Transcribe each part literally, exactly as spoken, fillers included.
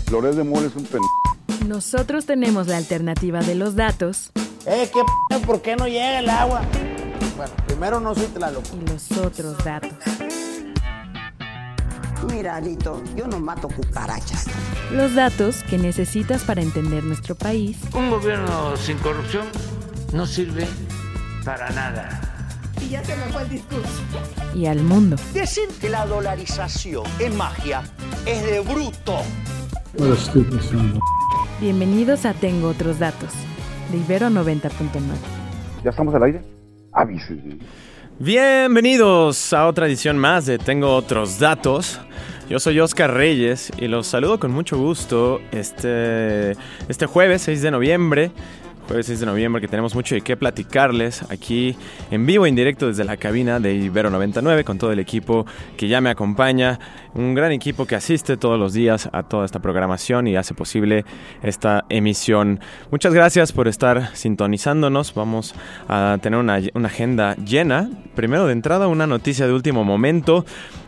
Loret de Mola es un pendejo. Nosotros tenemos la alternativa de los datos. Eh, ¿qué p***? ¿Por qué no llega el agua? Bueno, primero no soy Tlaloc. Y los otros datos. Mira, Alito, yo no mato cucarachas. Los datos que necesitas para entender nuestro país. Un gobierno sin corrupción no sirve para nada. Y ya se me fue el discurso. Y al mundo. Decir que la dolarización es magia es de bruto. Bienvenidos a Tengo Otros Datos, de Ibero noventa punto nueve. ¿Ya estamos al aire? Avise. Bienvenidos a otra edición más de Tengo Otros Datos. Yo soy Oscar Reyes y los saludo con mucho gusto este, este jueves seis de noviembre. Jueves seis de noviembre, que tenemos mucho de qué platicarles aquí en vivo e indirecto desde la cabina de Ibero noventa y nueve con todo el equipo que ya me acompaña. Un gran equipo que asiste todos los días a toda esta programación y hace posible esta emisión. Muchas gracias por estar sintonizándonos. Vamos a tener una, una agenda llena. Primero de entrada, una noticia de último momento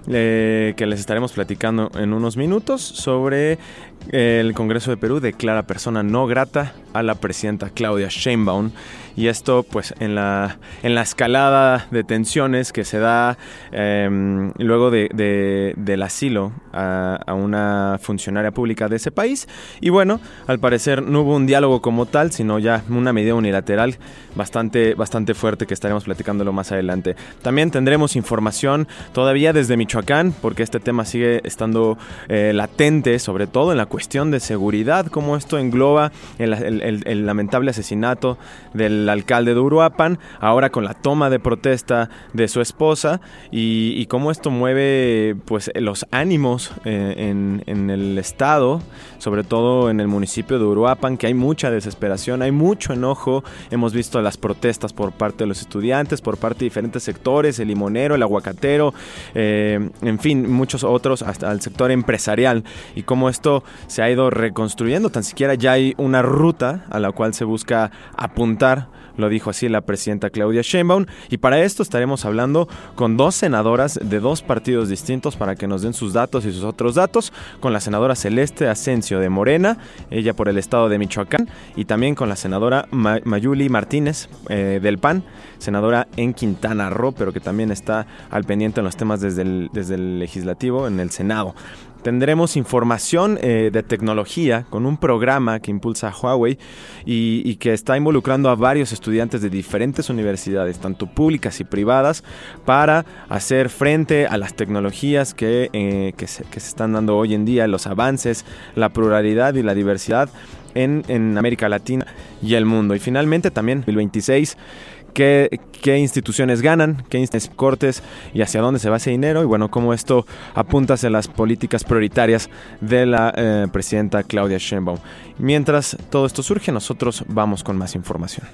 eh, que les estaremos platicando en unos minutos sobre el Congreso de Perú declara persona no grata a la presidenta Claudia Sheinbaum, y esto pues en la, en la escalada de tensiones que se da eh, luego de, de, del asilo a, a una funcionaria pública de ese país. Y bueno, al parecer no hubo un diálogo como tal, sino ya una medida unilateral bastante, bastante fuerte que estaremos platicándolo más adelante. También tendremos información todavía desde Michoacán, porque este tema sigue estando eh, latente, sobre todo en la cuestión de seguridad, cómo esto engloba el, el, el, el lamentable asesinato del alcalde de Uruapan, ahora con la toma de protesta de su esposa, y, y cómo esto mueve pues los ánimos eh, en, en el estado, sobre todo en el municipio de Uruapan, que hay mucha desesperación, hay mucho enojo. Hemos visto las protestas por parte de los estudiantes, por parte de diferentes sectores, el limonero, el aguacatero, eh, en fin, muchos otros, hasta el sector empresarial, y cómo esto se ha ido reconstruyendo. Tan siquiera ya hay una ruta a la cual se busca apuntar. Lo dijo así la presidenta Claudia Sheinbaum, y para esto estaremos hablando con dos senadoras de dos partidos distintos para que nos den sus datos y sus otros datos, con la senadora Celeste Asensio de Morena, ella por el estado de Michoacán, y también con la senadora Ma- Mayuli Martínez eh, del P A N, senadora en Quintana Roo, pero que también está al pendiente en los temas desde el, desde el legislativo en el Senado. Tendremos información eh, de tecnología con un programa que impulsa Huawei y, y que está involucrando a varios estudiantes de diferentes universidades, tanto públicas y privadas, para hacer frente a las tecnologías que, eh, que, se, que se están dando hoy en día, los avances, la pluralidad y la diversidad en, en América Latina y el mundo. Y finalmente también el veintiséis, ¿Qué, qué instituciones ganan, qué instituciones cortes y hacia dónde se va ese dinero? Y bueno, cómo esto apunta hacia las políticas prioritarias de la eh, presidenta Claudia Sheinbaum. Mientras todo esto surge, nosotros vamos con más información.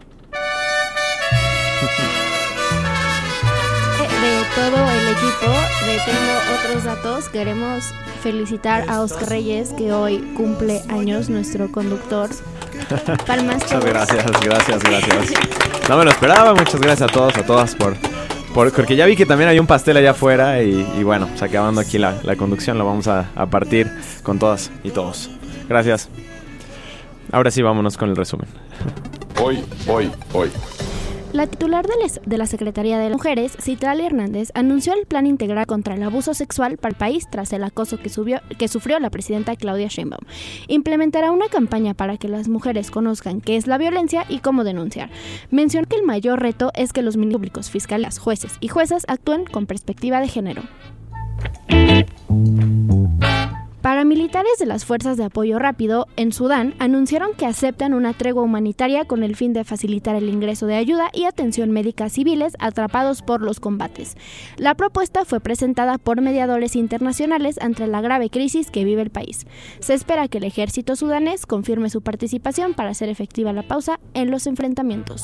De todo el equipo de Tengo Otros Datos, queremos felicitar a Oscar Reyes, que hoy cumple años, nuestro conductor. Palmas. Muchas gracias, gracias, gracias. No me lo esperaba, muchas gracias a todos, a todas por, por porque ya vi que también hay un pastel allá afuera y, y bueno, pues acabando aquí la, la conducción lo vamos a, a partir con todas y todos. Gracias. Ahora sí, vámonos con el resumen. Hoy, hoy, hoy. La titular de, les, de la Secretaría de Mujeres, Citlali Hernández, anunció el plan integral contra el abuso sexual para el país tras el acoso que, subió, que sufrió la presidenta Claudia Sheinbaum. Implementará una campaña para que las mujeres conozcan qué es la violencia y cómo denunciar. Mencionó que el mayor reto es que los ministerios públicos, fiscales, jueces y juezas actúen con perspectiva de género. Paramilitares de las Fuerzas de Apoyo Rápido en Sudán anunciaron que aceptan una tregua humanitaria con el fin de facilitar el ingreso de ayuda y atención médica a civiles atrapados por los combates. La propuesta fue presentada por mediadores internacionales ante la grave crisis que vive el país. Se espera que el ejército sudanés confirme su participación para hacer efectiva la pausa en los enfrentamientos.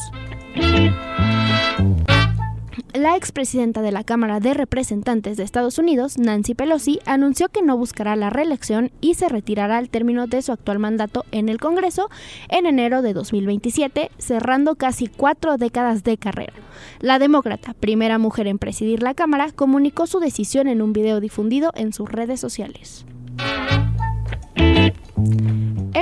La expresidenta de la Cámara de Representantes de Estados Unidos, Nancy Pelosi, anunció que no buscará la reelección y se retirará al término de su actual mandato en el Congreso en enero de dos mil veintisiete, cerrando casi cuatro décadas de carrera. La demócrata, primera mujer en presidir la Cámara, comunicó su decisión en un video difundido en sus redes sociales.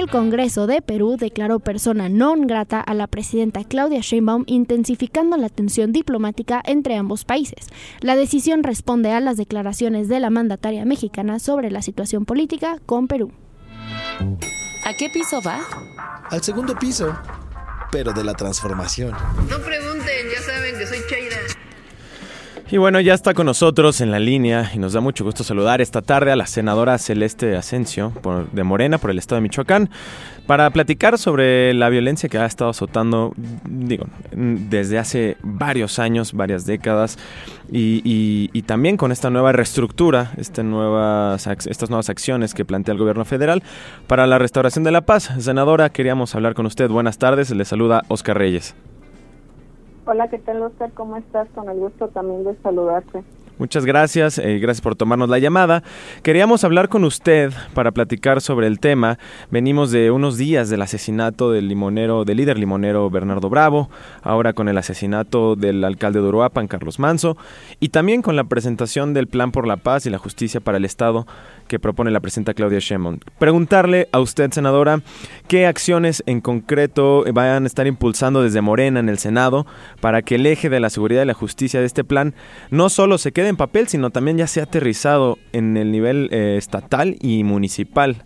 El Congreso de Perú declaró persona non grata a la presidenta Claudia Sheinbaum, intensificando la tensión diplomática entre ambos países. La decisión responde a las declaraciones de la mandataria mexicana sobre la situación política con Perú. ¿A qué piso va? Al segundo piso, pero de la transformación. No pregunten, ya saben que soy Chaira. Y bueno, ya está con nosotros en la línea y nos da mucho gusto saludar esta tarde a la senadora Celeste Asensio por, de Morena por el estado de Michoacán para platicar sobre la violencia que ha estado azotando, digo, desde hace varios años, varias décadas y, y, y también con esta nueva reestructura, esta nuevas, estas nuevas acciones que plantea el gobierno federal para la restauración de la paz. Senadora, queríamos hablar con usted. Buenas tardes, le saluda Oscar Reyes. Hola, ¿qué tal, Oscar? ¿Cómo estás? Con el gusto también de saludarte. Muchas gracias, eh, gracias por tomarnos la llamada. Queríamos hablar con usted para platicar sobre el tema. Venimos de unos días del asesinato del limonero, del líder limonero Bernardo Bravo, ahora con el asesinato del alcalde de Uruapan, Carlos Manzo, y también con la presentación del Plan por la Paz y la Justicia para el Estado que propone la presidenta Claudia Sheinbaum. Preguntarle a usted, senadora, ¿qué acciones en concreto vayan a estar impulsando desde Morena en el Senado para que el eje de la seguridad y la justicia de este plan no solo se quede en papel, sino también ya sea aterrizado en el nivel eh, estatal y municipal?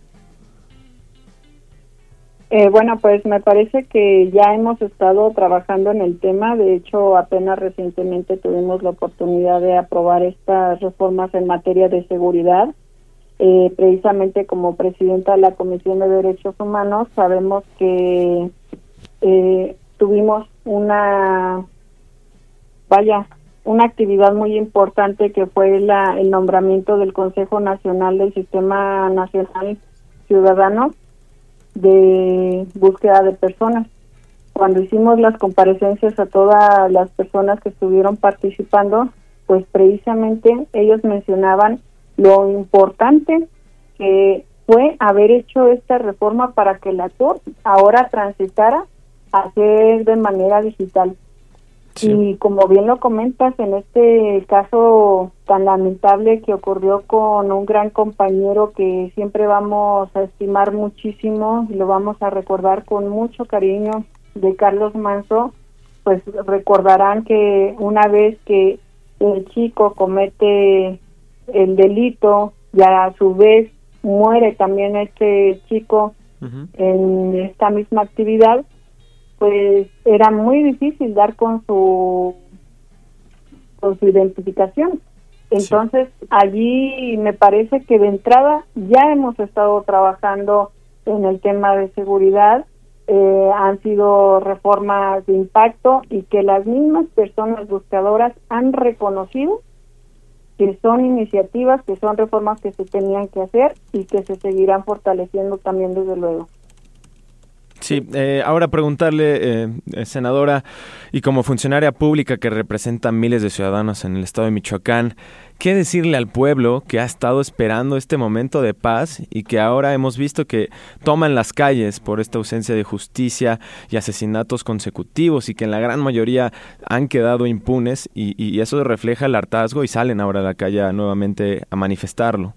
Eh, bueno, pues me parece que ya hemos estado trabajando en el tema. De hecho, apenas recientemente tuvimos la oportunidad de aprobar estas reformas en materia de seguridad. Eh, precisamente como presidenta de la Comisión de Derechos Humanos, sabemos que eh, tuvimos una, vaya, una actividad muy importante que fue la, el nombramiento del Consejo Nacional del Sistema Nacional Ciudadano de Búsqueda de Personas. Cuando hicimos las comparecencias a todas las personas que estuvieron participando, pues precisamente ellos mencionaban lo importante que fue haber hecho esta reforma para que la Corte ahora transitara a hacer de manera digital. Sí. Y como bien lo comentas, en este caso tan lamentable que ocurrió con un gran compañero que siempre vamos a estimar muchísimo y lo vamos a recordar con mucho cariño, de Carlos Manzo, pues recordarán que una vez que el chico comete el delito y a su vez muere también este chico uh-huh. en esta misma actividad, pues era muy difícil dar con su con su identificación. Entonces sí. Allí me parece que de entrada ya hemos estado trabajando en el tema de seguridad, eh, han sido reformas de impacto y que las mismas personas buscadoras han reconocido que son iniciativas, que son reformas que se tenían que hacer y que se seguirán fortaleciendo también desde luego. Sí, eh, ahora preguntarle, eh, senadora, y como funcionaria pública que representa a miles de ciudadanos en el estado de Michoacán, ¿qué decirle al pueblo que ha estado esperando este momento de paz y que ahora hemos visto que toman las calles por esta ausencia de justicia y asesinatos consecutivos y que en la gran mayoría han quedado impunes y, y eso refleja el hartazgo y salen ahora a la calle nuevamente a manifestarlo?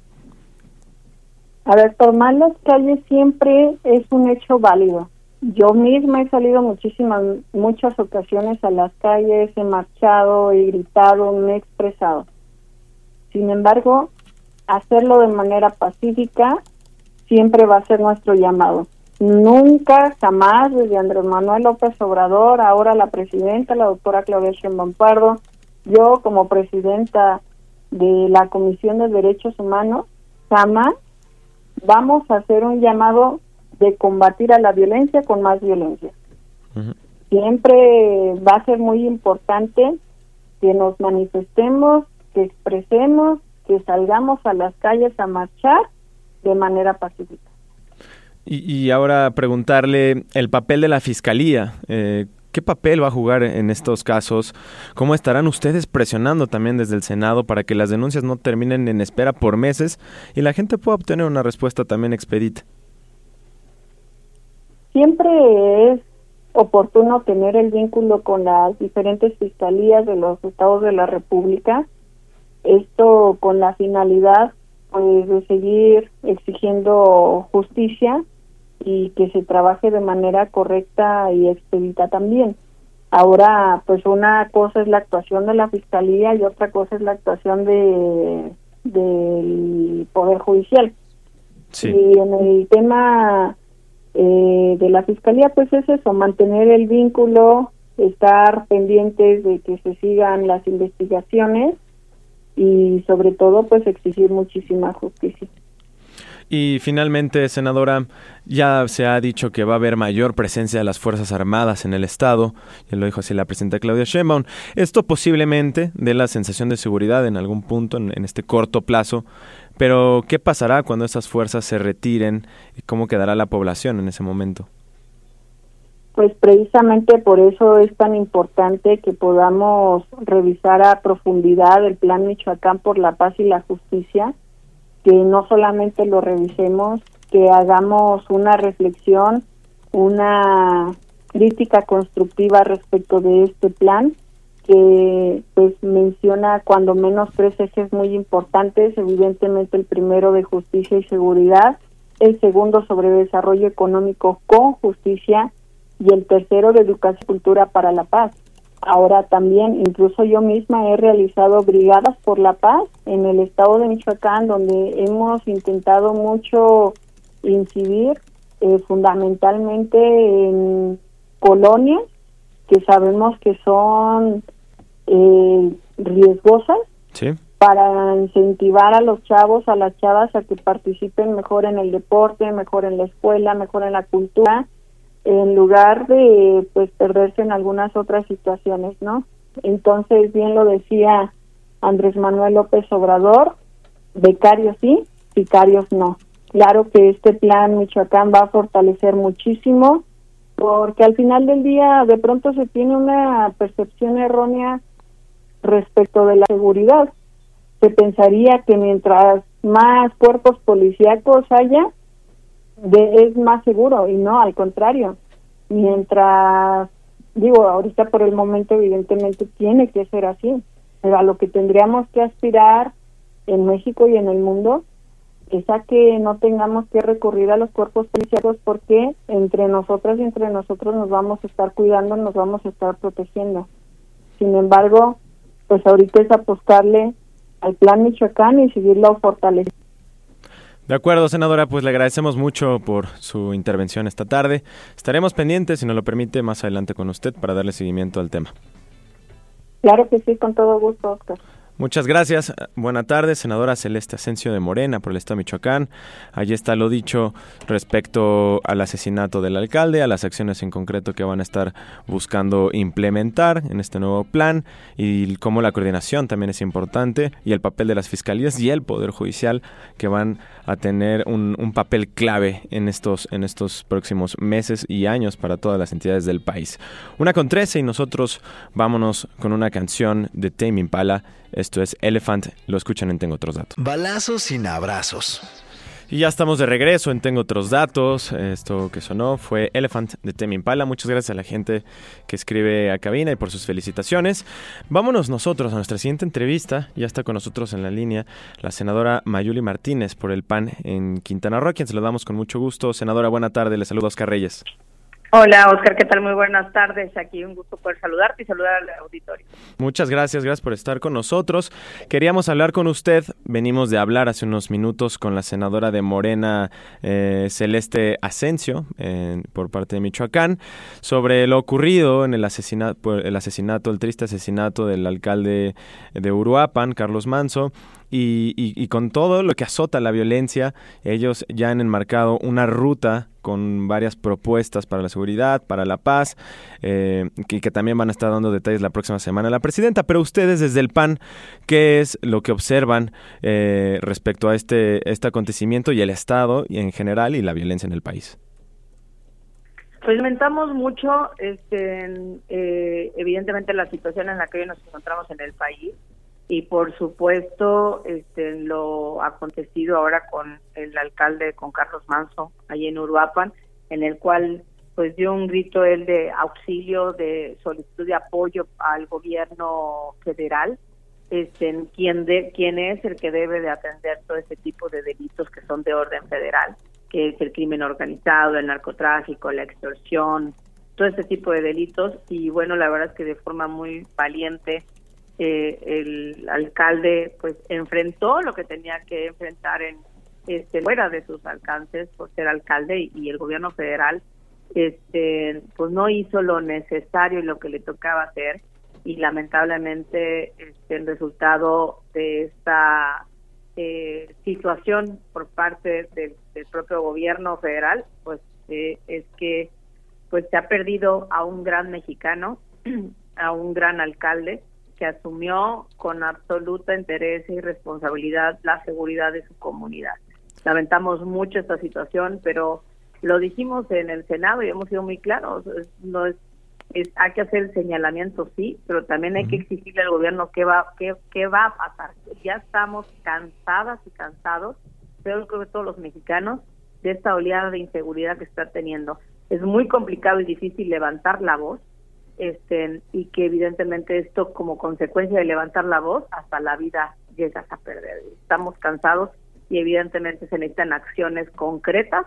A ver, tomar las calles siempre es un hecho válido. Yo misma he salido muchísimas, muchas ocasiones a las calles, he marchado, he gritado, me he expresado. Sin embargo, hacerlo de manera pacífica siempre va a ser nuestro llamado. Nunca, jamás, desde Andrés Manuel López Obrador, ahora la presidenta, la doctora Claudia Sheinbaum Pardo, yo como presidenta de la Comisión de Derechos Humanos, jamás vamos a hacer un llamado de combatir a la violencia con más violencia. Uh-huh. Siempre va a ser muy importante que nos manifestemos, que expresemos, que salgamos a las calles a marchar de manera pacífica. Y, y ahora preguntarle el papel de la Fiscalía. Eh, ¿Qué papel va a jugar en estos casos? ¿Cómo estarán ustedes presionando también desde el Senado para que las denuncias no terminen en espera por meses y la gente pueda obtener una respuesta también expedita? Siempre es oportuno tener el vínculo con las diferentes fiscalías de los estados de la República. Esto con la finalidad pues de seguir exigiendo justicia y que se trabaje de manera correcta y expedita también. Ahora, pues una cosa es la actuación de la Fiscalía y otra cosa es la actuación de del Poder Judicial. Sí. Y en el tema eh, de la Fiscalía, pues es eso, mantener el vínculo, estar pendientes de que se sigan las investigaciones y sobre todo, pues exigir muchísima justicia. Y finalmente, senadora, ya se ha dicho que va a haber mayor presencia de las Fuerzas Armadas en el Estado, ya lo dijo así la presidenta Claudia Sheinbaum. Esto posiblemente dé la sensación de seguridad en algún punto, en, en este corto plazo, pero ¿qué pasará cuando esas fuerzas se retiren y cómo quedará la población en ese momento? Pues precisamente por eso es tan importante que podamos revisar a profundidad el Plan Michoacán por la Paz y la Justicia, que no solamente lo revisemos, que hagamos una reflexión, una crítica constructiva respecto de este plan, que pues menciona cuando menos tres ejes muy importantes, evidentemente el primero de justicia y seguridad, el segundo sobre desarrollo económico con justicia y el tercero de educación y cultura para la paz. Ahora también, incluso yo misma he realizado brigadas por la paz en el estado de Michoacán, donde hemos intentado mucho incidir eh, fundamentalmente en colonias que sabemos que son eh, riesgosas, sí, para incentivar a los chavos, a las chavas a que participen mejor en el deporte, mejor en la escuela, mejor en la cultura, en lugar de pues perderse en algunas otras situaciones, ¿no? Entonces, bien lo decía Andrés Manuel López Obrador, becarios sí, sicarios no. Claro que este plan Michoacán va a fortalecer muchísimo, porque al final del día de pronto se tiene una percepción errónea respecto de la seguridad. Se pensaría que mientras más cuerpos policíacos haya, De, es más seguro, y no, al contrario. Mientras, digo, ahorita por el momento evidentemente tiene que ser así, pero a lo que tendríamos que aspirar en México y en el mundo es a que no tengamos que recurrir a los cuerpos policiales, porque entre nosotras y entre nosotros nos vamos a estar cuidando, nos vamos a estar protegiendo. Sin embargo, pues ahorita es apostarle al plan Michoacán y seguirlo fortaleciendo. De acuerdo, senadora, pues le agradecemos mucho por su intervención esta tarde. Estaremos pendientes, si nos lo permite, más adelante con usted para darle seguimiento al tema. Claro que sí, con todo gusto, Oscar. Muchas gracias. Buena tarde, senadora Celeste Asensio de Morena por el estado de Michoacán. Allí está lo dicho respecto al asesinato del alcalde, a las acciones en concreto que van a estar buscando implementar en este nuevo plan y cómo la coordinación también es importante y el papel de las fiscalías y el Poder Judicial que van a tener un, un papel clave en estos, en estos próximos meses y años para todas las entidades del país. Una con trece y nosotros vámonos con una canción de Tame Impala. Esto es Elephant, lo escuchan en Tengo Otros Datos. Balazos sin abrazos. Y ya estamos de regreso en Tengo Otros Datos. Esto que sonó fue Elephant de Tame Impala. Muchas gracias a la gente que escribe a cabina y por sus felicitaciones. Vámonos nosotros a nuestra siguiente entrevista. Ya está con nosotros en la línea la senadora Mayuli Martínez por el P A N en Quintana Roo, a quien saludamos con mucho gusto. Senadora, buena tarde. Le saluda Oscar Reyes. Hola, Oscar, ¿qué tal? Muy buenas tardes. Aquí un gusto poder saludarte y saludar al auditorio. Muchas gracias, gracias por estar con nosotros. Queríamos hablar con usted, venimos de hablar hace unos minutos con la senadora de Morena, eh, Celeste Asensio, eh, por parte de Michoacán, sobre lo ocurrido en el asesinato, el asesinato, el triste asesinato del alcalde de Uruapan, Carlos Manzo. Y, y, y con todo lo que azota la violencia, ellos ya han enmarcado una ruta con varias propuestas para la seguridad, para la paz, eh, y que también van a estar dando detalles la próxima semana la presidenta. Pero ustedes desde el P A N, ¿qué es lo que observan eh, respecto a este, este acontecimiento y el Estado y en general y la violencia en el país? Pues lamentamos mucho, este, eh, evidentemente, la situación en la que hoy nos encontramos en el país. Y por supuesto, este, lo acontecido ahora con el alcalde, con Carlos Manzo, allí en Uruapan, en el cual pues dio un grito él de auxilio, de solicitud de apoyo al gobierno federal, este, quien, de, quien es el que debe de atender todo ese tipo de delitos que son de orden federal. que es el crimen organizado, el narcotráfico, la extorsión, todo este tipo de delitos. Y bueno, la verdad es que de forma muy valiente eh, el alcalde pues enfrentó lo que tenía que enfrentar en este fuera de sus alcances por ser alcalde, y, y el gobierno federal este pues no hizo lo necesario y lo que le tocaba hacer, y lamentablemente este, el resultado de esta eh, situación por parte del, del propio gobierno federal pues eh, es que pues se ha perdido a un gran mexicano, a un gran alcalde que asumió con absoluta interés y responsabilidad la seguridad de su comunidad. Lamentamos mucho esta situación, pero lo dijimos en el Senado y hemos sido muy claros. No es, es hay que hacer el señalamiento, sí, pero también hay que exigirle al gobierno qué va, qué, qué va a pasar. Ya estamos cansadas y cansados, pero creo que todos los mexicanos, de esta oleada de inseguridad que está teniendo. Es muy complicado y difícil levantar la voz, este, y que evidentemente esto, como consecuencia de levantar la voz, hasta la vida llegas a perder. Estamos cansados y evidentemente se necesitan acciones concretas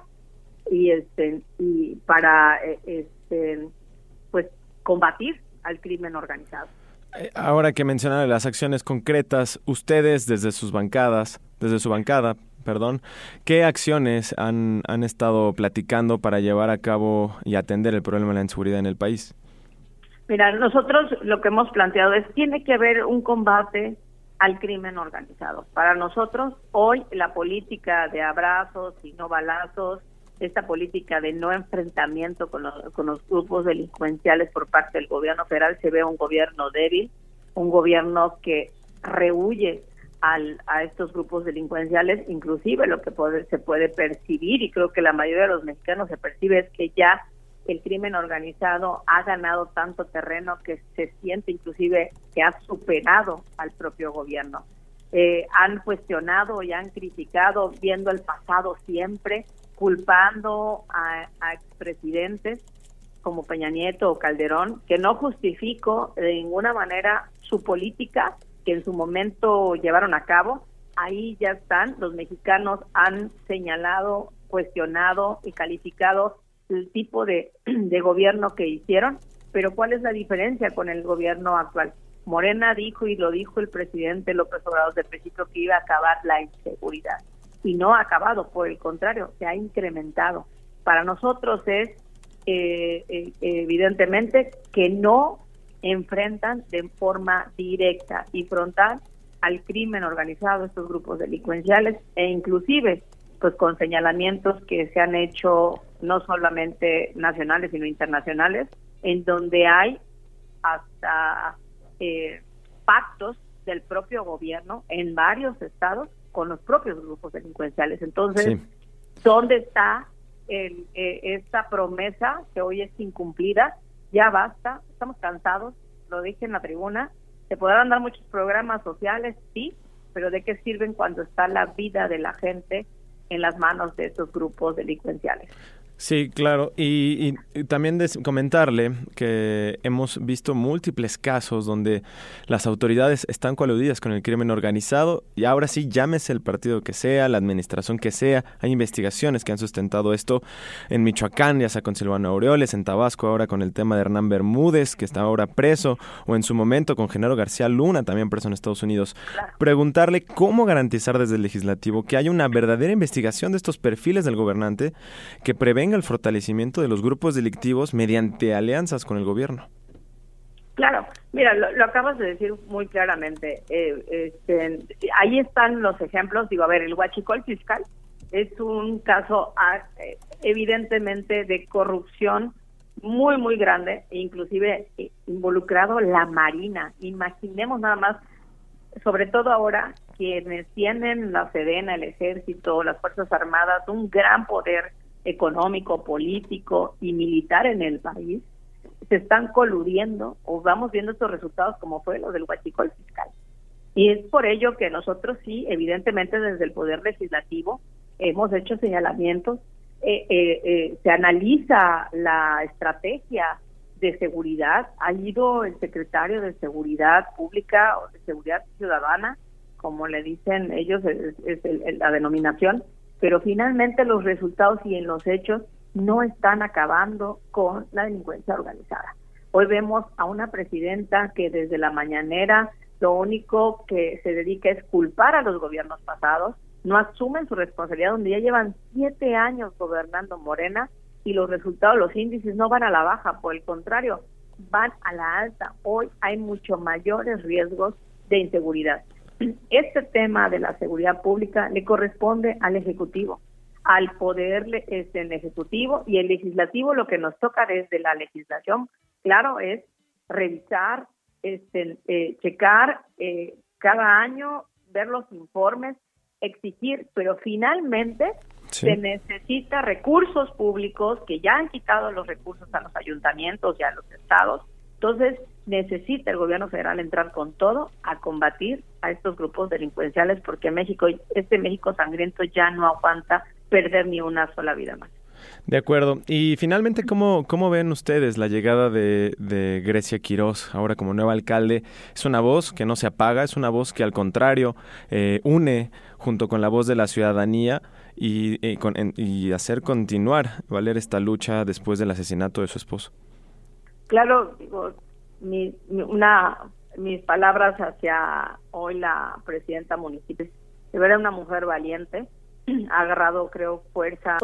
y este y para este pues combatir al crimen organizado. Ahora que mencionaba las acciones concretas, ustedes desde sus bancadas, desde su bancada, perdón, ¿qué acciones han, han estado platicando para llevar a cabo y atender el problema de la inseguridad en el país? Mira, nosotros lo que hemos planteado es, tiene que haber un combate al crimen organizado. Para nosotros, hoy, la política de abrazos y no balazos, esta política de no enfrentamiento con los, con los grupos delincuenciales por parte del gobierno federal, se ve un gobierno débil, un gobierno que rehúye al, a estos grupos delincuenciales. Inclusive lo que puede, se puede percibir, y creo que la mayoría de los mexicanos se percibe, es que ya el crimen organizado ha ganado tanto terreno que se siente inclusive que ha superado al propio gobierno. Eh, han cuestionado y han criticado, viendo el pasado siempre, culpando a, a expresidentes como Peña Nieto o Calderón, que no justifico de ninguna manera su política que en su momento llevaron a cabo. Ahí ya están, los mexicanos han señalado, cuestionado y calificado el tipo de, de gobierno que hicieron, pero ¿cuál es la diferencia con el gobierno actual? Morena dijo, y lo dijo el presidente López Obrador de principio, que iba a acabar la inseguridad, y no ha acabado, por el contrario, se ha incrementado. Para nosotros es eh, eh, evidentemente que no enfrentan de forma directa y frontal al crimen organizado, estos grupos delincuenciales, e inclusive pues con señalamientos que se han hecho no solamente nacionales sino internacionales, en donde hay hasta eh, pactos del propio gobierno en varios estados con los propios grupos delincuenciales. Entonces, sí. ¿Dónde está el, eh, esta promesa que hoy es incumplida? Ya basta, estamos cansados, lo dije en la tribuna, se podrán dar muchos programas sociales, sí, pero ¿de qué sirven cuando está la vida de la gente en las manos de estos grupos delincuenciales? Sí, claro, y, y, y también des- comentarle que hemos visto múltiples casos donde las autoridades están coludidas con el crimen organizado, y ahora sí, llámese el partido que sea, la administración que sea. Hay investigaciones que han sustentado esto en Michoacán, ya sea con Silvano Aureoles, en Tabasco ahora con el tema de Hernán Bermúdez, que está ahora preso, o en su momento con Genaro García Luna, también preso en Estados Unidos. Claro. Preguntarle cómo garantizar desde el legislativo que haya una verdadera investigación de estos perfiles del gobernante que prevenga el fortalecimiento de los grupos delictivos mediante alianzas con el gobierno. Claro, mira, lo, lo acabas de decir muy claramente. Eh, este, ahí están los ejemplos. Digo, a ver, el huachicol fiscal es un caso eh, evidentemente de corrupción muy, muy grande, e inclusive eh, involucrado la Marina. Imaginemos nada más, sobre todo ahora, quienes tienen la Sedena, el Ejército, las Fuerzas Armadas, un gran poder económico, político y militar en el país, se están coludiendo, o vamos viendo estos resultados como fue lo del huachicol fiscal. Y es por ello que nosotros sí, evidentemente desde el Poder Legislativo, hemos hecho señalamientos, eh, eh, eh, se analiza la estrategia de seguridad, ha ido el secretario de Seguridad Pública o de Seguridad Ciudadana, como le dicen ellos, es, es el, el, la denominación, pero finalmente los resultados y en los hechos no están acabando con la delincuencia organizada. Hoy vemos a una presidenta que desde la mañanera lo único que se dedica es culpar a los gobiernos pasados, no asumen su responsabilidad, donde ya llevan siete años gobernando Morena y los resultados, los índices no van a la baja, por el contrario, van a la alta. Hoy hay mucho mayores riesgos de inseguridad. Este tema de la seguridad pública le corresponde al Ejecutivo, al poder este, el Ejecutivo y el Legislativo. Lo que nos toca desde la legislación, claro, es revisar, este, eh, checar eh, cada año, ver los informes, exigir, pero finalmente sí. se necesita recursos públicos, que ya han quitado los recursos a los ayuntamientos y a los estados. Entonces necesita el gobierno federal entrar con todo a combatir a estos grupos delincuenciales, porque México, este México sangriento ya no aguanta perder ni una sola vida más. De acuerdo. Y finalmente, ¿cómo, cómo ven ustedes la llegada de, de Grecia Quiroz ahora como nueva alcalde? Es una voz que no se apaga, es una voz que al contrario eh, une junto con la voz de la ciudadanía y, y, con, en, y hacer continuar, valer esta lucha después del asesinato de su esposo. Claro, digo, mi, mi, una, mis palabras hacia hoy la presidenta municipal, de verdad una mujer valiente, ha agarrado, creo, fuerza,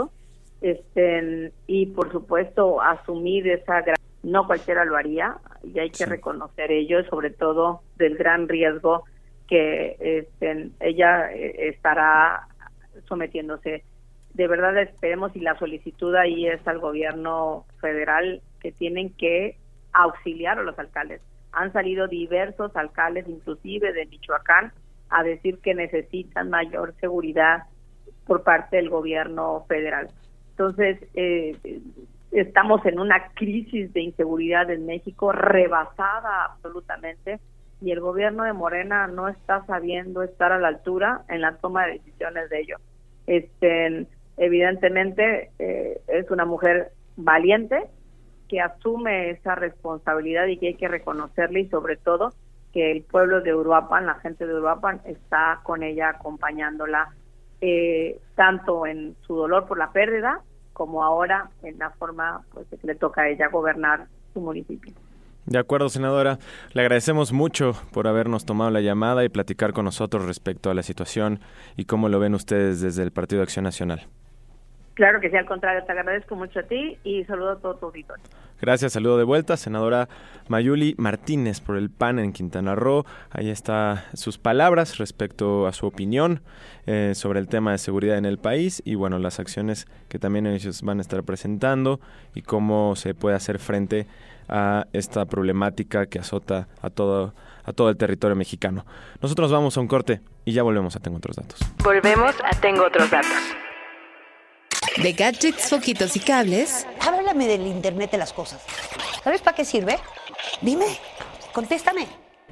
este, y por supuesto asumir esa gran, no cualquiera lo haría, y hay que sí. reconocer ello, sobre todo del gran riesgo que este, ella estará sometiéndose. De verdad esperemos, y la solicitud ahí es al gobierno federal, que tienen que auxiliar a los alcaldes. Han salido diversos alcaldes, inclusive de Michoacán, a decir que necesitan mayor seguridad por parte del gobierno federal. Entonces, eh, estamos en una crisis de inseguridad en México rebasada absolutamente, y el gobierno de Morena no está sabiendo estar a la altura en la toma de decisiones de ello. Este, evidentemente, eh, es una mujer valiente que asume esa responsabilidad y que hay que reconocerle, y sobre todo que el pueblo de Uruapan, la gente de Uruapan, está con ella acompañándola, eh, tanto en su dolor por la pérdida como ahora en la forma pues, que le toca a ella gobernar su municipio. De acuerdo, senadora. Le agradecemos mucho por habernos tomado la llamada y platicar con nosotros respecto a la situación y cómo lo ven ustedes desde el Partido de Acción Nacional. Claro que sí, al contrario, te agradezco mucho a ti y saludo a todo tu auditorio. Gracias, saludo de vuelta, senadora Mayuli Martínez por el P A N en Quintana Roo. Ahí están sus palabras respecto a su opinión eh, sobre el tema de seguridad en el país y bueno, las acciones que también ellos van a estar presentando y cómo se puede hacer frente a esta problemática que azota a todo, a todo el territorio mexicano. Nosotros vamos a un corte y ya volvemos a Tengo Otros Datos. Volvemos a Tengo Otros Datos. De gadgets, foquitos y cables. Háblame del Internet de las cosas. ¿Sabes para qué sirve? Dime, contéstame.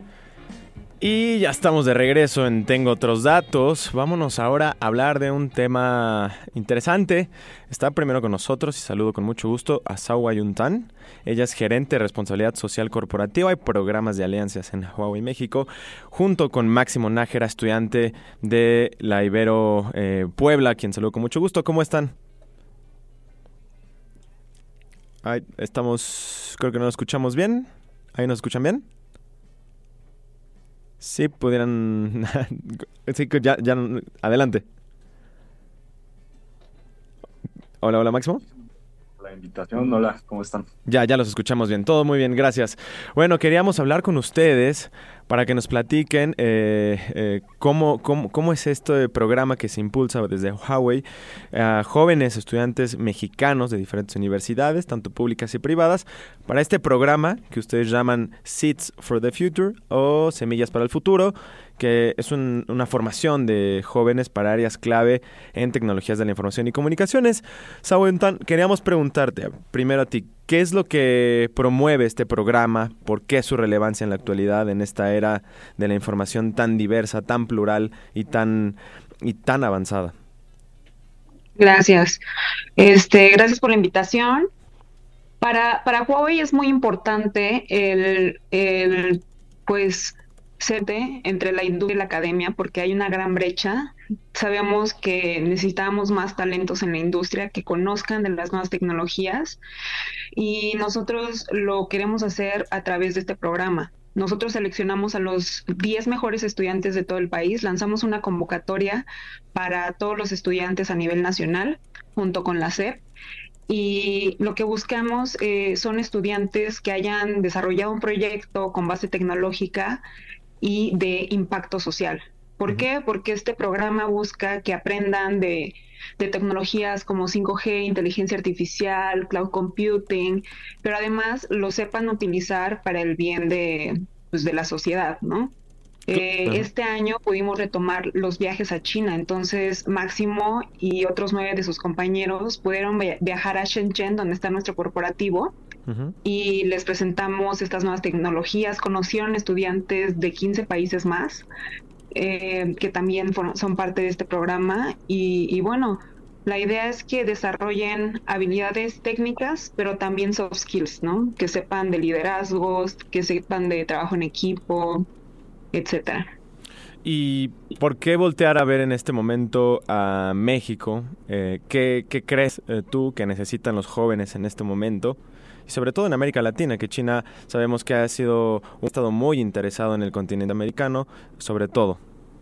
Y ya estamos de regreso en Tengo Otros Datos. Vámonos ahora a hablar de un tema interesante. Está primero con nosotros y saludo con mucho gusto a Sawa Yuntán. Ella es gerente de responsabilidad social corporativa y programas de alianzas en Huawei México, junto con Máximo Nájera, estudiante de la Ibero eh, Puebla, quien saludo con mucho gusto. ¿Cómo están? Ahí estamos, creo que no nos escuchamos bien. ¿Ahí nos escuchan bien? Sí, pudieran... sí, ya, ya, adelante. Hola, hola, Máximo. La invitación, hola, ¿cómo están? Ya, ya los escuchamos bien, todo muy bien, gracias. Bueno, queríamos hablar con ustedes para que nos platiquen eh, eh, cómo, cómo, cómo es este programa que se impulsa desde Huawei a jóvenes estudiantes mexicanos de diferentes universidades, tanto públicas y privadas, para este programa que ustedes llaman Seeds for the Future o Semillas para el Futuro, que es un, una formación de jóvenes para áreas clave en tecnologías de la información y comunicaciones. Sawentan, queríamos preguntarte primero a ti, ¿qué es lo que promueve este programa? ¿Por qué su relevancia en la actualidad, en esta era de la información tan diversa, tan plural y tan, y tan avanzada? Gracias. Este, gracias por la invitación. Para, para Huawei es muy importante el, el pues entre la industria y la academia porque hay una gran brecha. Sabemos que necesitamos más talentos en la industria que conozcan de las nuevas tecnologías y nosotros lo queremos hacer a través de este programa. Nosotros seleccionamos a los diez mejores estudiantes de todo el país, lanzamos una convocatoria para todos los estudiantes a nivel nacional junto con la S E P. Y lo que buscamos eh, son estudiantes que hayan desarrollado un proyecto con base tecnológica y de impacto social. ¿Por qué? Porque este programa busca que aprendan de, de tecnologías como cinco G, inteligencia artificial, cloud computing, pero además lo sepan utilizar para el bien de, pues, de la sociedad, ¿no? Eh, este año pudimos retomar los viajes a China, entonces Máximo y otros nueve de sus compañeros pudieron viajar a Shenzhen, donde está nuestro corporativo, uh-huh. y les presentamos estas nuevas tecnologías. Conocieron estudiantes de quince países más, eh, que también for- son parte de este programa, y, y bueno, la idea es que desarrollen habilidades técnicas, pero también soft skills, ¿no? Que sepan de liderazgos, que sepan de trabajo en equipo, etcétera. ¿Y por qué voltear a ver en este momento a México? Eh, ¿qué, ¿Qué crees eh, tú que necesitan los jóvenes en este momento? Y sobre todo en América Latina, que China sabemos que ha sido un estado muy interesado en el continente americano, sobre todo.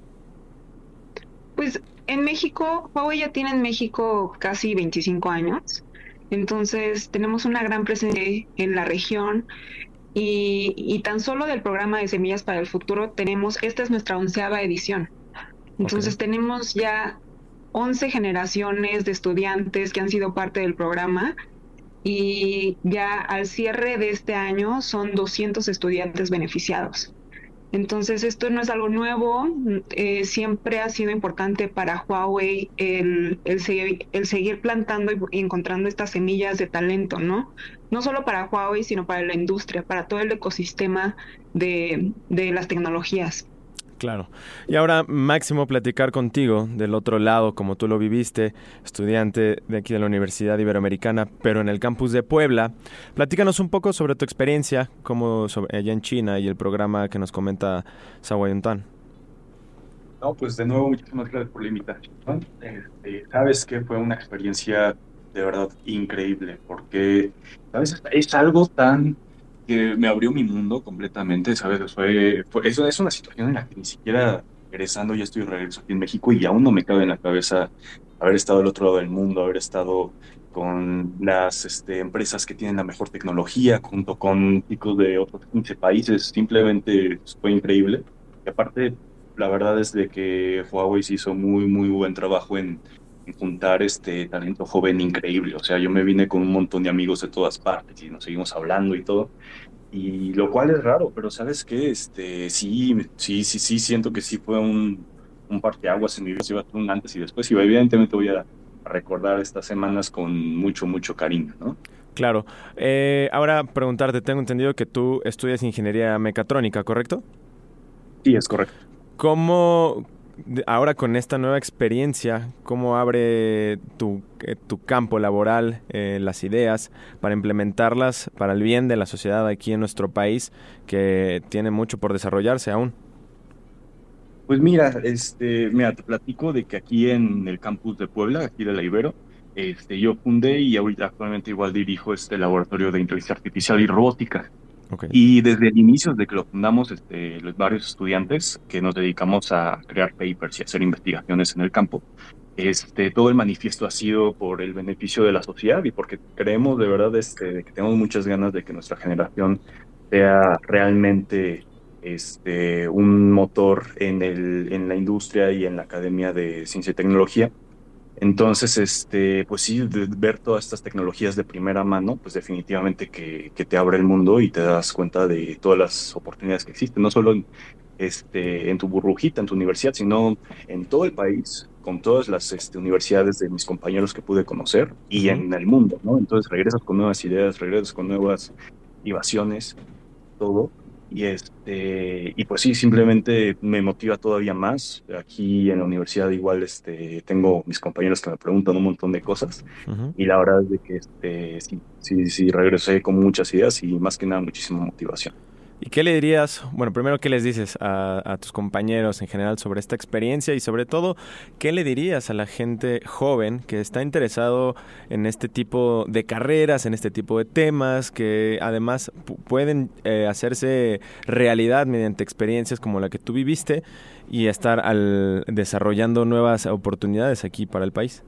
Pues en México, Huawei ya tiene en México casi veinticinco años, entonces tenemos una gran presencia en la región. Y, y tan solo del programa de Semillas para el Futuro tenemos, esta es nuestra onceava edición. Entonces okay. tenemos ya once generaciones de estudiantes que han sido parte del programa y ya al cierre de este año son doscientos estudiantes beneficiados. Entonces esto no es algo nuevo, eh, siempre ha sido importante para Huawei el, el, seguir, el seguir plantando y, y encontrando estas semillas de talento, ¿no? No solo para Huawei, sino para la industria, para todo el ecosistema de, de las tecnologías. Claro. Y ahora, Máximo, platicar contigo del otro lado, como tú lo viviste, estudiante de aquí de la Universidad Iberoamericana, pero en el campus de Puebla. Platícanos un poco sobre tu experiencia como sobre, allá en China y el programa que nos comenta Zawayuntan. No, pues de nuevo, muchísimas gracias por la invitación. Este, sabes que fue una experiencia de verdad increíble, porque, ¿sabes? Es algo tan... que me abrió mi mundo completamente, ¿sabes? Fue, fue, eso es una situación en la que ni siquiera regresando, ya estoy regreso aquí en México y aún no me cabe en la cabeza haber estado al otro lado del mundo, haber estado con las este, empresas que tienen la mejor tecnología, junto con chicos de otros quince países, simplemente fue increíble. Y aparte, la verdad es de que Huawei se hizo muy, muy buen trabajo en, en juntar este talento joven increíble. O sea, yo me vine con un montón de amigos de todas partes y nos seguimos hablando y todo. Y lo cual es raro, pero ¿sabes qué? Este, sí, sí, sí, sí, siento que sí fue un, un parteaguas en mi vida, sí, un antes y después. Y evidentemente voy a, a recordar estas semanas con mucho, mucho cariño, ¿no? Claro. Eh, ahora preguntarte, tengo entendido que tú estudias ingeniería mecatrónica, ¿correcto? Sí, es correcto. ¿Cómo... ahora con esta nueva experiencia, cómo abre tu, eh, tu campo laboral, eh, las ideas, para implementarlas para el bien de la sociedad aquí en nuestro país, que tiene mucho por desarrollarse aún? Pues mira, este, mira, te platico de que aquí en el campus de Puebla, aquí de la Ibero, este, yo fundé y ahorita actualmente igual dirijo este laboratorio de inteligencia artificial y robótica. Okay. Y desde el inicio de que lo fundamos, este, los varios estudiantes que nos dedicamos a crear papers y hacer investigaciones en el campo, este, todo el manifiesto ha sido por el beneficio de la sociedad y porque creemos de verdad este, que tenemos muchas ganas de que nuestra generación sea realmente este, un motor en, el, en la industria y en la academia de ciencia y tecnología. Entonces, este, pues sí, de ver todas estas tecnologías de primera mano, pues definitivamente que, que te abre el mundo y te das cuenta de todas las oportunidades que existen, no solo en, este, en tu burbujita, en tu universidad, sino en todo el país, con todas las este, universidades de mis compañeros que pude conocer y uh-huh. en el mundo, ¿no? Entonces regresas con nuevas ideas, regresas con nuevas innovaciones, todo. Y este y pues sí, simplemente me motiva todavía más. Aquí en la universidad igual este tengo mis compañeros que me preguntan un montón de cosas uh-huh. y la verdad es de que este sí, sí, sí regresé con muchas ideas y más que nada muchísima motivación. ¿Y qué le dirías, bueno, primero, qué les dices a, a tus compañeros en general sobre esta experiencia y sobre todo, qué le dirías a la gente joven que está interesado en este tipo de carreras, en este tipo de temas, que además p- pueden eh, hacerse realidad mediante experiencias como la que tú viviste y estar al, desarrollando nuevas oportunidades aquí para el país?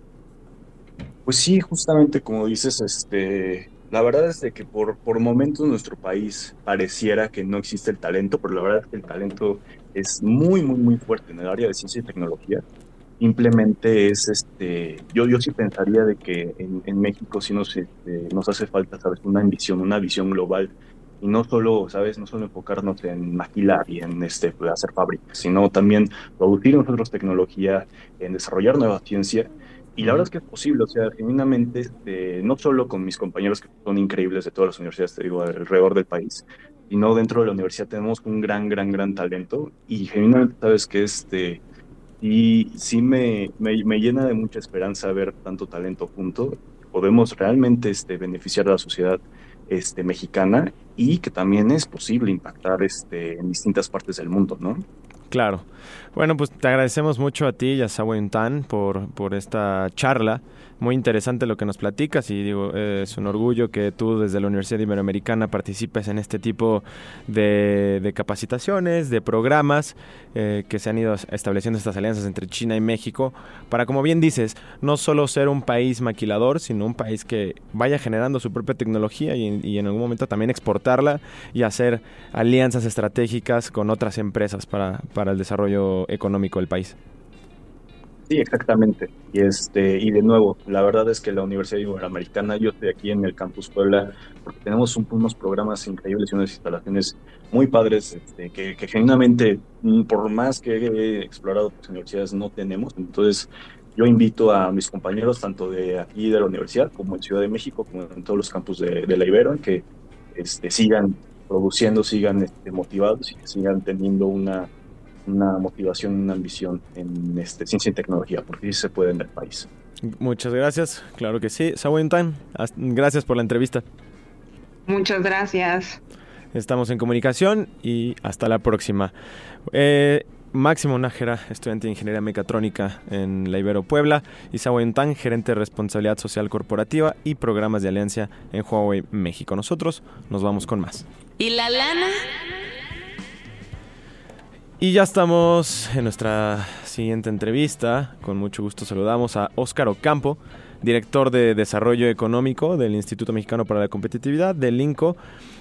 Pues sí, justamente como dices, este, la verdad es de que por, por momentos en nuestro país pareciera que no existe el talento, pero la verdad es que el talento es muy, muy, muy fuerte en el área de ciencia y tecnología. Simplemente es, este, yo, yo sí pensaría de que en, en México sí nos, este, nos hace falta, ¿sabes? Una visión, una visión global. Y no solo, ¿sabes? No solo enfocarnos en maquilar y en este, pues, hacer fábricas, sino también producir nosotros tecnología, en desarrollar nueva ciencia. Y la verdad es que es posible, o sea, genuinamente, este, no solo con mis compañeros que son increíbles de todas las universidades, te digo, alrededor del país, sino dentro de la universidad tenemos un gran, gran, gran talento. Y genuinamente, sabes que este, y sí me, me, me llena de mucha esperanza ver tanto talento junto. Podemos realmente este, beneficiar a la sociedad este, mexicana y que también es posible impactar este, en distintas partes del mundo, ¿no? Claro. Bueno, pues te agradecemos mucho a ti y a Sawen Tan por, por esta charla. Muy interesante lo que nos platicas y digo, eh, es un orgullo que tú desde la Universidad Iberoamericana participes en este tipo de, de capacitaciones, de programas eh, que se han ido estableciendo estas alianzas entre China y México para, como bien dices, no solo ser un país maquilador, sino un país que vaya generando su propia tecnología y, y en algún momento también exportarla y hacer alianzas estratégicas con otras empresas para, para el desarrollo económico del país. Sí, exactamente. Y este, y de nuevo, la verdad es que la Universidad Iberoamericana, yo estoy aquí en el Campus Puebla, porque tenemos un- unos programas increíbles y unas instalaciones muy padres, este, que, que genuinamente, mm, por más que he explorado otras universidades, no tenemos. Entonces, yo invito a mis compañeros, tanto de aquí de la universidad, como en Ciudad de México, como en todos los campus de, de la Ibero, que este, sigan produciendo, sigan este, motivados y que sigan teniendo una una motivación, una ambición en este, ciencia y tecnología, porque sí se puede en el país. Muchas gracias, claro que sí. Sawen Tan, gracias por la entrevista. Muchas gracias. Estamos en comunicación y hasta la próxima. Eh, Máximo Nájera, estudiante de Ingeniería Mecatrónica en la Ibero Puebla, y Sawen Tan, gerente de Responsabilidad Social Corporativa y Programas de Alianza en Huawei México. Nosotros nos vamos con más. ¿Y la lana? Y ya estamos en nuestra siguiente entrevista. Con mucho gusto saludamos a Óscar Ocampo, director de Desarrollo Económico del Instituto Mexicano para la Competitividad, del INCO,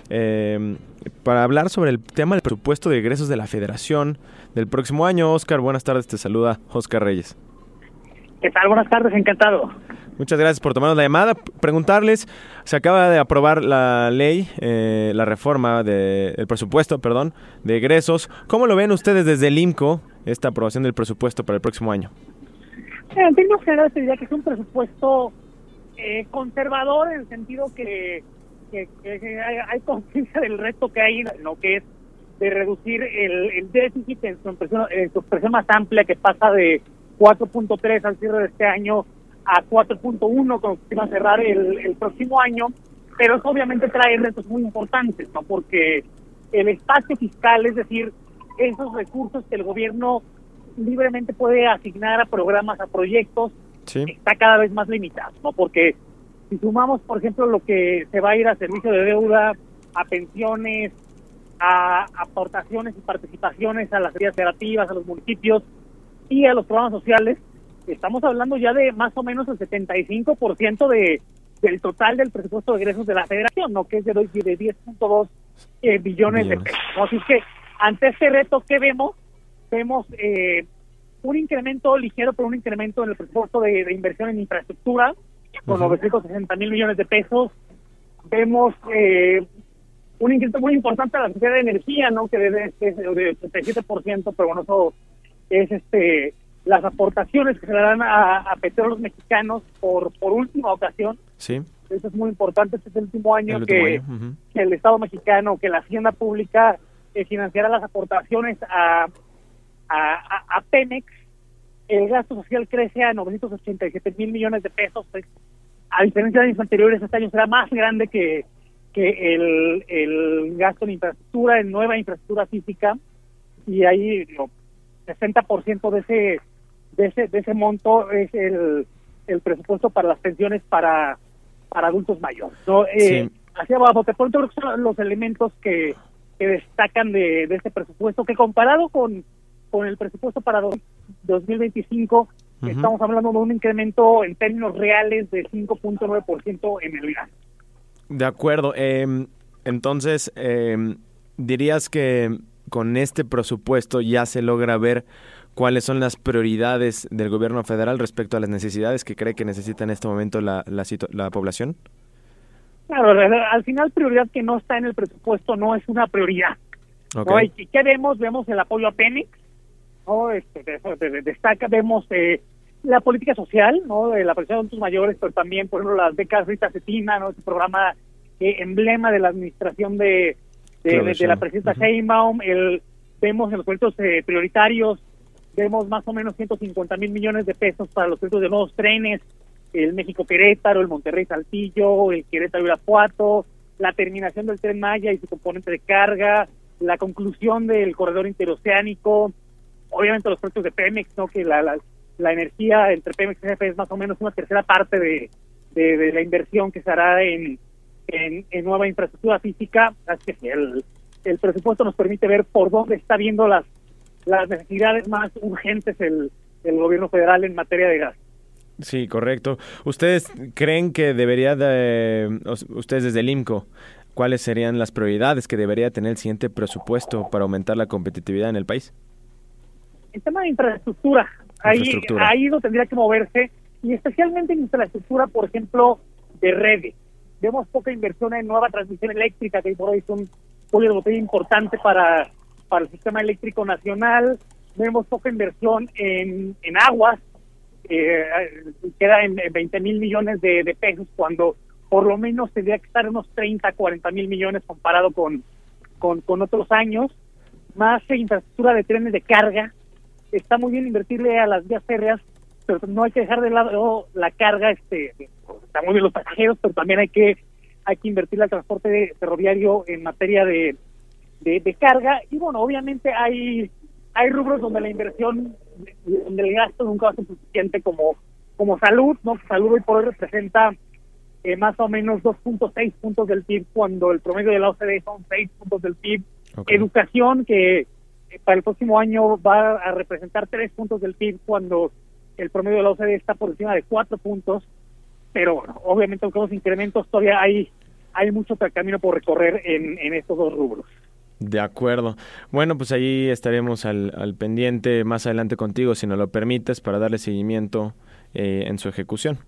eh, para hablar sobre el tema del presupuesto de egresos de la Federación del próximo año. Óscar, buenas tardes, te saluda Óscar Reyes. ¿Qué tal? Buenas tardes, encantado. Muchas gracias por tomarnos la llamada. Preguntarles, se acaba de aprobar la ley, eh, la reforma del de, presupuesto, perdón, de egresos. ¿Cómo lo ven ustedes desde el IMCO, esta aprobación del presupuesto para el próximo año? En términos generales, te diría que es un presupuesto eh, conservador, en el sentido que, que, que hay, hay conciencia del reto que hay, lo que es de reducir el, el déficit en su, expresión, en su expresión más amplia, que pasa de cuatro punto tres al cierre de este año a cuatro punto uno, con que va a cerrar el, el próximo año, pero eso obviamente trae retos muy importantes, ¿no? Porque el espacio fiscal, es decir, esos recursos que el gobierno libremente puede asignar a programas, a proyectos, sí, está cada vez más limitado, ¿no? Porque si sumamos, por ejemplo, lo que se va a ir a servicio de deuda, a pensiones, a aportaciones y participaciones a las áreas federativas, a los municipios y a los programas sociales, estamos hablando ya de más o menos el setenta y cinco por ciento de, del total del presupuesto de egresos de la Federación, ¿no? Que es de, de diez punto dos eh, billones, billones de pesos, ¿no? Así es que ante este reto que vemos, vemos eh, un incremento ligero, pero un incremento en el presupuesto de, de inversión en infraestructura, con uh-huh. novecientos sesenta mil millones de pesos. Vemos eh, un incremento muy importante a la Secretaría de Energía, ¿no? Que debe ser de ochenta y siete por ciento, pero bueno, eso es este las aportaciones que se le dan a, a petróleos mexicanos por por última ocasión. Sí. Eso es muy importante. Este es el último año, el que, último año. Uh-huh. que el Estado mexicano, que la Hacienda Pública eh, financiará las aportaciones a, a, a, a Pemex. El gasto social crece a novecientos ochenta y siete mil millones de pesos. Pues, a diferencia de años anteriores, este año será más grande que, que el, el gasto en infraestructura, en nueva infraestructura física, y ahí digo, sesenta por ciento de ese de ese de ese monto es el, el presupuesto para las pensiones para para adultos mayores, ¿no? Eh, Sí. Hacia abajo, de pronto creo que son los elementos que, que destacan de, de este presupuesto, que comparado con, con el presupuesto para dos mil veinticinco, Ujú. estamos hablando de un incremento en términos reales de cinco punto nueve por ciento en el gasto. De acuerdo. Eh, entonces, eh, dirías que con este presupuesto ya se logra ver cuáles son las prioridades del gobierno federal respecto a las necesidades que cree que necesita en este momento la, la, situ- la población. Claro, al final prioridad que no está en el presupuesto no es una prioridad. Ok. ¿No? ¿Y qué vemos? Vemos el apoyo a Pemex, ¿no? Este, de- de- de- destaca, vemos eh, la política social, ¿no? De la presión de adultos mayores, pero también, por ejemplo, las becas Rita Cetina, ¿no? Este programa eh, emblema de la administración de, de, Claro, de- sí. de la presidenta Ujú. Sheinbaum. El, vemos en los proyectos eh, prioritarios, vemos más o menos ciento cincuenta mil millones de pesos para los proyectos de nuevos trenes, el México-Querétaro, el Monterrey-Saltillo, el Querétaro-Irapuato, la terminación del Tren Maya y su componente de carga, la conclusión del corredor interoceánico, obviamente los proyectos de Pemex, ¿no? Que la, la, la energía entre Pemex y C F E es más o menos una tercera parte de, de, de la inversión que se hará en, en, en nueva infraestructura física. Así que el, el presupuesto nos permite ver por dónde está viendo las, las necesidades más urgentes el, el gobierno federal en materia de gasto. Sí, correcto. ¿Ustedes creen que debería de, ustedes desde el I M C O, cuáles serían las prioridades que debería tener el siguiente presupuesto para aumentar la competitividad en el país? El tema de infraestructura, ahí, Infraestructura. ahí no tendría que moverse, y especialmente en infraestructura, por ejemplo, de redes. Vemos poca inversión en nueva transmisión eléctrica, que por hoy es un cuello de botella importante para, para el sistema eléctrico nacional. Vemos poca inversión en, en aguas, eh, queda en veinte mil millones de, de pesos, cuando por lo menos tendría que estar en unos treinta, cuarenta mil millones comparado con, con, con otros años. Más infraestructura de trenes de carga. Está muy bien invertirle a las vías férreas, pero no hay que dejar de lado la carga. Este, está muy bien los pasajeros, pero también hay que hay que invertirle al transporte de- ferroviario en materia de, de, de carga. Y bueno, obviamente hay hay rubros donde la inversión, donde el gasto nunca va a ser suficiente, como como salud, ¿no? Salud hoy por hoy representa eh, más o menos dos punto seis puntos del P I B, cuando el promedio de la O C D son seis puntos del P I B. Ok. Educación, que eh, para el próximo año va a representar tres puntos del P I B, cuando el promedio de la O C D está por encima de cuatro puntos. Pero bueno, obviamente aunque los incrementos todavía hay hay mucho camino por recorrer en, en estos dos rubros. De acuerdo. Bueno, pues ahí estaremos al, al pendiente más adelante contigo, si nos lo permites, para darle seguimiento eh, en su ejecución.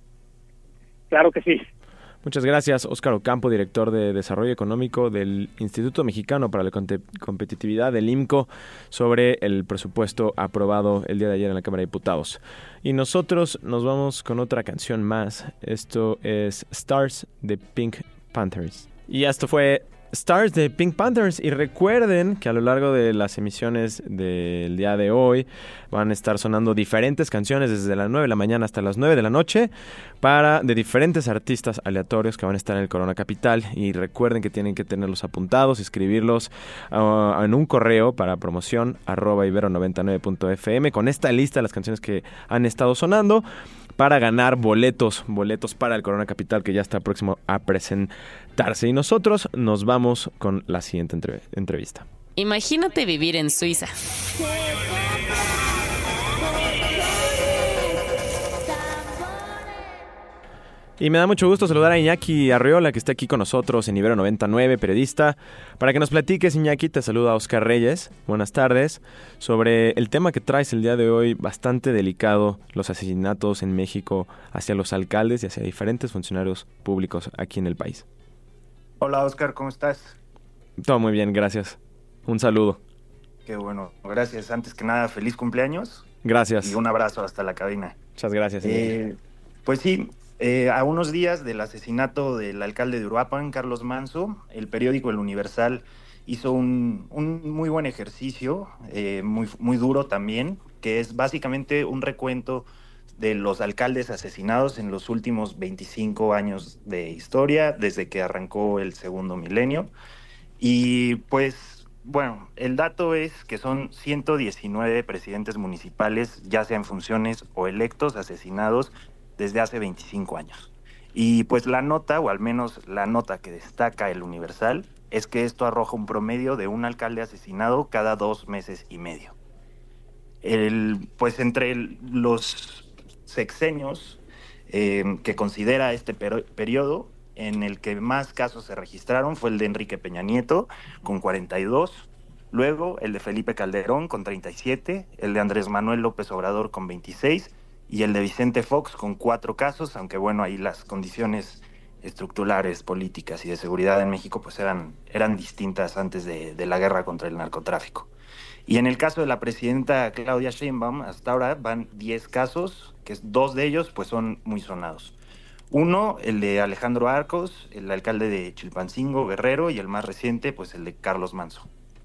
Claro que sí. Muchas gracias, Óscar Ocampo, director de Desarrollo Económico del Instituto Mexicano para la Conte- Competitividad, del I M C O, sobre el presupuesto aprobado el día de ayer en la Cámara de Diputados. Y nosotros nos vamos con otra canción más. Esto es Stars de Pink Panthers. Y esto fue Stars de Pink Panthers, y recuerden que a lo largo de las emisiones del día de hoy van a estar sonando diferentes canciones desde las nueve de la mañana hasta las nueve de la noche para de diferentes artistas aleatorios que van a estar en el Corona Capital. Y recuerden que tienen que tenerlos apuntados, escribirlos uh, en un correo para promoción arroba ibero noventa y nueve punto f m con esta lista de las canciones que han estado sonando, para ganar boletos, boletos para el Corona Capital, que ya está próximo a presentarse. Y nosotros nos vamos con la siguiente entre- entrevista. Imagínate vivir en Suiza. Y me da mucho gusto saludar a Iñaki Arriola, que está aquí con nosotros en Ibero noventa y nueve, periodista. Para que nos platiques, Iñaki, te saluda Óscar Reyes. Buenas tardes. Sobre el tema que traes el día de hoy, bastante delicado, los asesinatos en México hacia los alcaldes y hacia diferentes funcionarios públicos aquí en el país. Hola Óscar, ¿cómo estás? Todo muy bien, gracias. Un saludo. Qué bueno, gracias. Antes que nada, feliz cumpleaños. Gracias. Y un abrazo hasta la cabina. Muchas gracias. Eh, pues sí, eh, a unos días del asesinato del alcalde de Uruapan, Carlos Manso, el periódico El Universal hizo un, un muy buen ejercicio, eh, muy, muy duro también, que es básicamente un recuento de los alcaldes asesinados en los últimos veinticinco años de historia, desde que arrancó el segundo milenio. Y pues, bueno, el dato es que son ciento diecinueve presidentes municipales, ya sea en funciones o electos, asesinados desde hace veinticinco años. Y pues la nota, o al menos la nota que destaca el Universal, es que esto arroja un promedio de un alcalde asesinado cada dos meses y medio. El, pues entre el, los sexenios eh, que considera este per- periodo, en el que más casos se registraron fue el de Enrique Peña Nieto, con cuarenta y dos, luego el de Felipe Calderón, con treinta y siete, el de Andrés Manuel López Obrador, con veintiséis, y el de Vicente Fox, con cuatro casos, aunque bueno, ahí las condiciones estructurales, políticas y de seguridad en México pues eran, eran distintas antes de, de la guerra contra el narcotráfico. Y en el caso de la presidenta Claudia Sheinbaum, hasta ahora van diez casos, que dos de ellos pues son muy sonados. Uno, el de Alejandro Arcos, el alcalde de Chilpancingo, Guerrero, y el más reciente, pues el de Carlos Manso.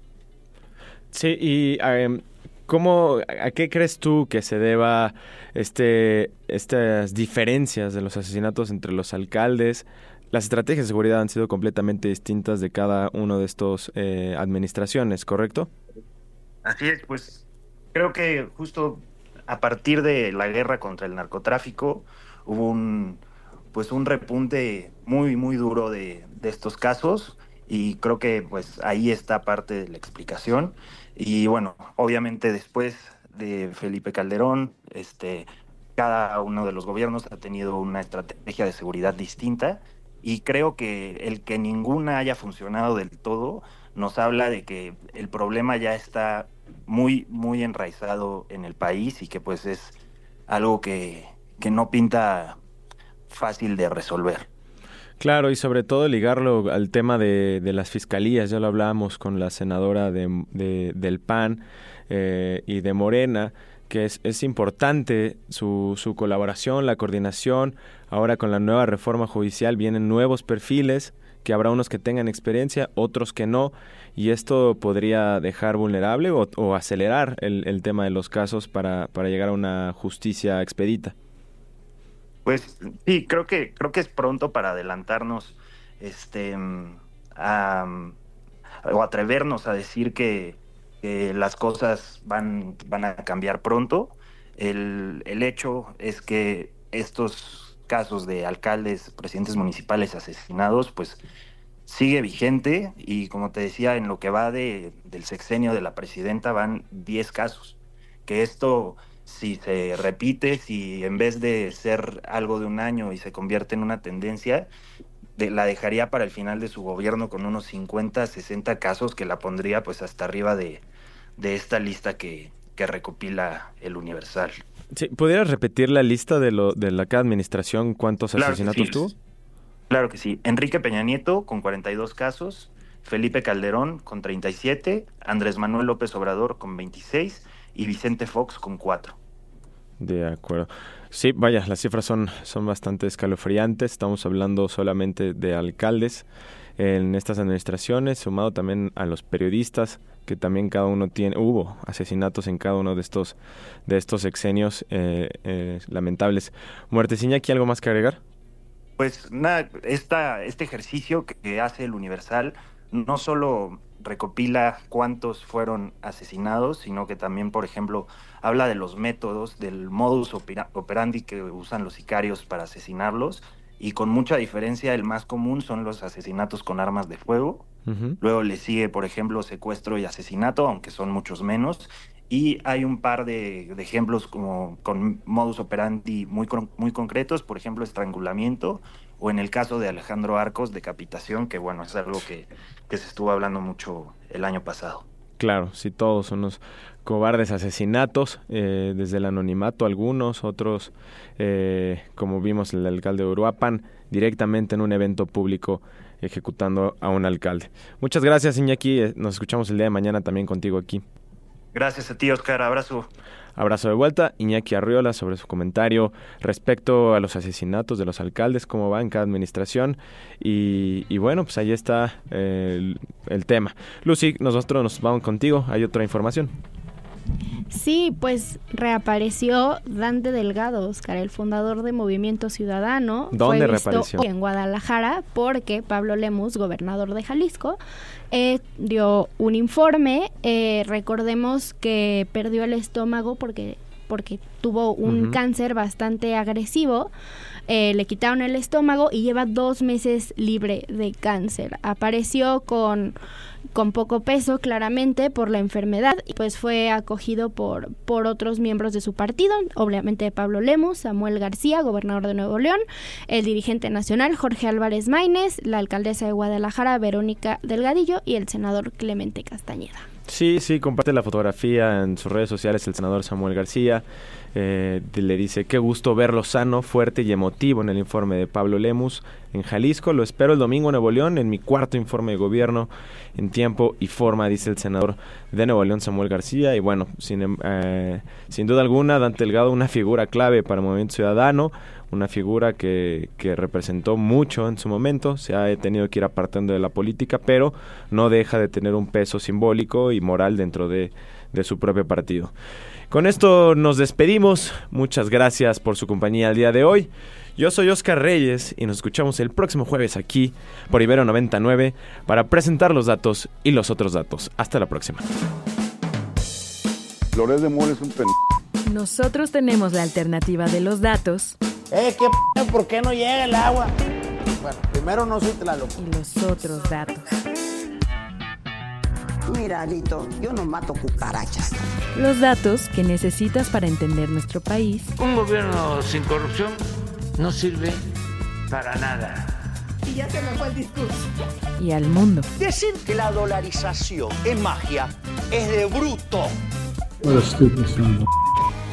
Sí, y um, ¿cómo, a qué crees tú que se deba este, estas diferencias de los asesinatos entre los alcaldes? Las estrategias de seguridad han sido completamente distintas de cada uno de estos eh, administraciones, ¿correcto? Así es, pues creo que justo a partir de la guerra contra el narcotráfico hubo un, pues un repunte muy, muy duro de, de estos casos, y creo que pues ahí está parte de la explicación. Y bueno, obviamente después de Felipe Calderón, este, cada uno de los gobiernos ha tenido una estrategia de seguridad distinta, y creo que el que ninguna haya funcionado del todo nos habla de que el problema ya está muy, muy enraizado en el país, y que pues es algo que, que no pinta fácil de resolver. Claro, y sobre todo ligarlo al tema de, de las fiscalías. Ya lo hablábamos con la senadora de, de, del P A N eh, y de Morena, que es, es importante su, su colaboración, la coordinación. Ahora con la nueva reforma judicial vienen nuevos perfiles, que habrá unos que tengan experiencia, otros que no, y esto podría dejar vulnerable o, o acelerar el, el tema de los casos para, para llegar a una justicia expedita. Pues sí, creo que creo que es pronto para adelantarnos, este, a, o atrevernos a decir que, que las cosas van van a cambiar pronto. El, el hecho es que estos casos de alcaldes, presidentes municipales asesinados, pues sigue vigente, y como te decía, en lo que va de, del sexenio de la presidenta van diez casos. Que esto, si se repite, si en vez de ser algo de un año y se convierte en una tendencia, de, la dejaría para el final de su gobierno con unos cincuenta, sesenta casos, que la pondría pues hasta arriba de, de esta lista que, que recopila el Universal. Sí, ¿pudieras repetir la lista de, lo, de la cada administración? ¿Cuántos Claro asesinatos sí. tuvo? Claro que sí. Enrique Peña Nieto con cuarenta y dos casos, Felipe Calderón con treinta y siete, Andrés Manuel López Obrador con veintiséis y Vicente Fox con cuatro. De acuerdo. Sí, vaya, las cifras son, son bastante escalofriantes. Estamos hablando solamente de alcaldes en estas administraciones, sumado también a los periodistas, que también cada uno tiene, hubo asesinatos en cada uno de estos de estos sexenios eh, eh, lamentables. Muertes, Iñaki, ¿algo más que agregar? Pues nada, esta, este ejercicio que hace el Universal no solo recopila cuántos fueron asesinados, sino que también, por ejemplo, habla de los métodos, del modus operandi que usan los sicarios para asesinarlos, y con mucha diferencia el más común son los asesinatos con armas de fuego. Uh-huh. Luego le sigue, por ejemplo, secuestro y asesinato, aunque son muchos menos, y hay un par de, de ejemplos como con modus operandi muy, muy concretos, por ejemplo, estrangulamiento, o en el caso de Alejandro Arcos, decapitación, que bueno, es algo que, que se estuvo hablando mucho el año pasado. Claro, sí, todos son unos cobardes asesinatos, eh, desde el anonimato algunos, otros, eh, como vimos el alcalde de Uruapan, directamente en un evento público ejecutando a un alcalde. Muchas gracias, Iñaki, nos escuchamos el día de mañana también contigo aquí. Gracias a ti, Oscar, abrazo. Abrazo de vuelta, Iñaki Arriola, sobre su comentario respecto a los asesinatos de los alcaldes, cómo va en cada administración, y, y bueno, pues ahí está eh, el, el tema. Lucy, nosotros nos vamos contigo, ¿hay otra información? Sí, pues reapareció Dante Delgado, Oscar, el fundador de Movimiento Ciudadano. ¿Dónde Fue visto reapareció? hoy en Guadalajara porque Pablo Lemus, gobernador de Jalisco, eh, dio un informe. Eh, recordemos que perdió el estómago porque, porque tuvo un Ujú. cáncer bastante agresivo. Eh, le quitaron el estómago y lleva dos meses libre de cáncer. Apareció con, con poco peso, claramente, por la enfermedad, y pues fue acogido por, por otros miembros de su partido, obviamente Pablo Lemus, Samuel García, gobernador de Nuevo León, el dirigente nacional Jorge Álvarez Maínez, la alcaldesa de Guadalajara Verónica Delgadillo y el senador Clemente Castañeda. Sí, sí, comparte la fotografía en sus redes sociales el senador Samuel García. Eh, le dice, qué gusto verlo sano, fuerte y emotivo en el informe de Pablo Lemus en Jalisco. Lo espero el domingo en Nuevo León en mi cuarto informe de gobierno en tiempo y forma, dice el senador de Nuevo León, Samuel García. Y bueno, sin, eh, sin duda alguna, Dante Delgado, una figura clave para el Movimiento Ciudadano, una figura que, que representó mucho en su momento, se ha tenido que ir apartando de la política, pero no deja de tener un peso simbólico y moral dentro de, de su propio partido. Con esto nos despedimos, muchas gracias por su compañía el día de hoy. Yo soy Oscar Reyes y nos escuchamos el próximo jueves aquí por Ibero noventa y nueve para presentar los datos y los otros datos. Hasta la próxima. Loret de Mola es un pen... Nosotros tenemos la alternativa de los datos Eh, ¿qué p***? ¿Por qué no llega el agua? Bueno, primero no soy Tlaloc. y los otros datos. Mira, Alito, yo no mato cucarachas. Los datos que necesitas para entender nuestro país Un gobierno sin corrupción no sirve para nada. Y ya se me fue el discurso. y al mundo. Decir que la dolarización es magia es de bruto.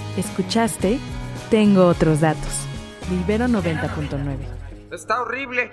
¿Escuchaste? Tengo otros datos. De Ibero noventa punto nueve. Está horrible.